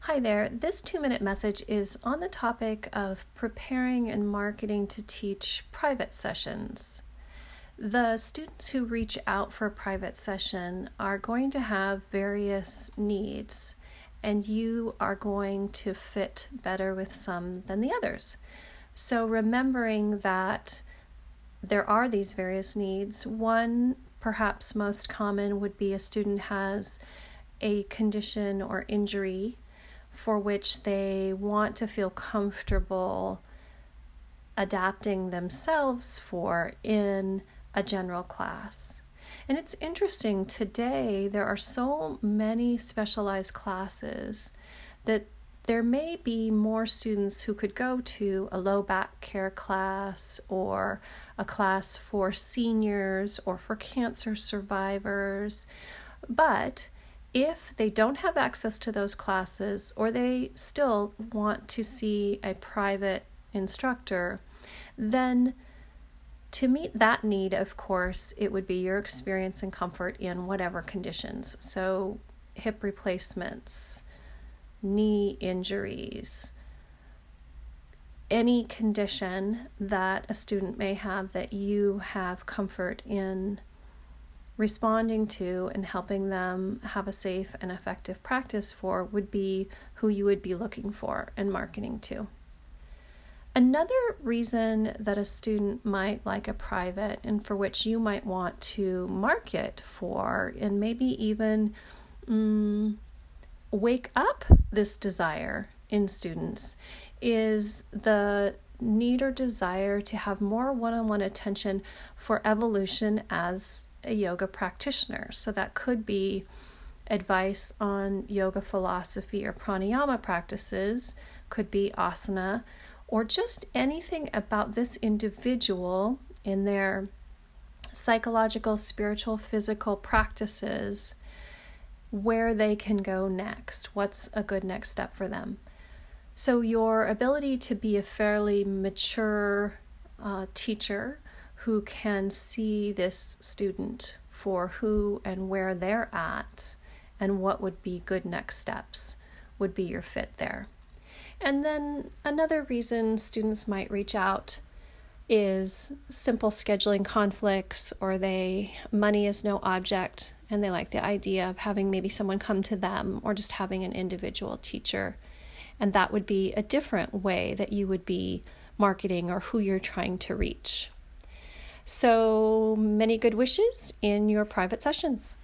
Hi there. This 2-minute message is on the topic of preparing and marketing to teach private sessions. The students who reach out for a private session are going to have various needs, and you are going to fit better with some than the others. So remembering that there are these various needs, one perhaps most common would be a student has a condition or injury for which they want to feel comfortable adapting themselves for in a general class. And it's interesting, today there are so many specialized classes that there may be more students who could go to a low back care class or a class for seniors or for cancer survivors, but if they don't have access to those classes or they still want to see a private instructor, then to meet that need, of course, it would be your experience and comfort in whatever conditions. So hip replacements, knee injuries, any condition that a student may have that you have comfort in responding to and helping them have a safe and effective practice for would be who you would be looking for and marketing to. Another reason that a student might like a private and for which you might want to market for and maybe even wake up this desire in students is the need or desire to have more one-on-one attention for evolution as a yoga practitioner. So that could be advice on yoga philosophy or pranayama practices, could be asana, or just anything about this individual in their psychological, spiritual, physical practices, where they can go next. What's a good next step for them? So your ability to be a fairly mature teacher who can see this student for who and where they're at and what would be good next steps would be your fit there. And then another reason students might reach out is simple scheduling conflicts, or money is no object and they like the idea of having maybe someone come to them or just having an individual teacher. And that would be a different way that you would be marketing or who you're trying to reach. So many good wishes in your private sessions.